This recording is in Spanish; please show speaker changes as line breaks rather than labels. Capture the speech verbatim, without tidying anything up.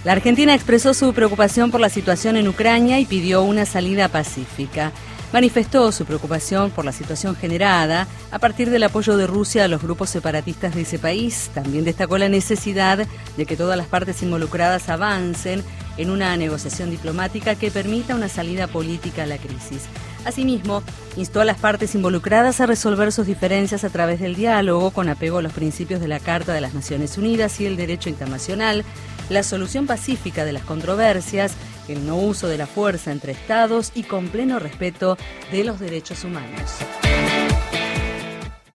La Argentina expresó su preocupación por la situación en Ucrania y pidió una salida pacífica. Manifestó su preocupación por la situación generada a partir del apoyo de Rusia a los grupos separatistas de ese país. También destacó la necesidad de que todas las partes involucradas avancen en una negociación diplomática que permita una salida política a la crisis. Asimismo, instó a las partes involucradas a resolver sus diferencias a través del diálogo, con apego a los principios de la Carta de las Naciones Unidas y el derecho internacional, la solución pacífica de las controversias, el no uso de la fuerza entre estados y con pleno respeto de los derechos humanos.